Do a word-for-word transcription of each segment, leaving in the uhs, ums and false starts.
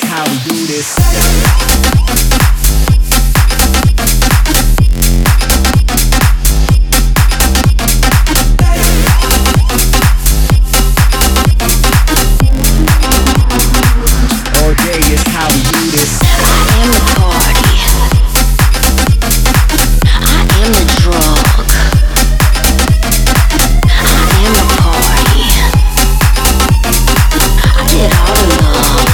how we do this. All day is how we do this. I am the party. I am the drug. I am the party. I get all the love.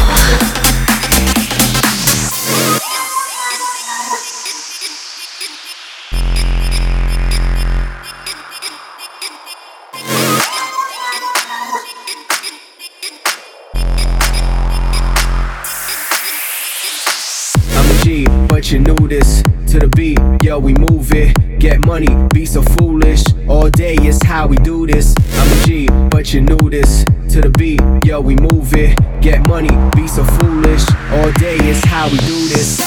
I'm a G, but you knew this. To the beat, yo, we move it. Get money, be so foolish. All day is how we do this. I'm a G, but you knew this. To the beat, yo, we move it. Get money, be so foolish. All day is how we do this.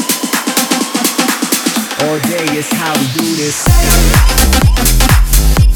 All day is how we do this.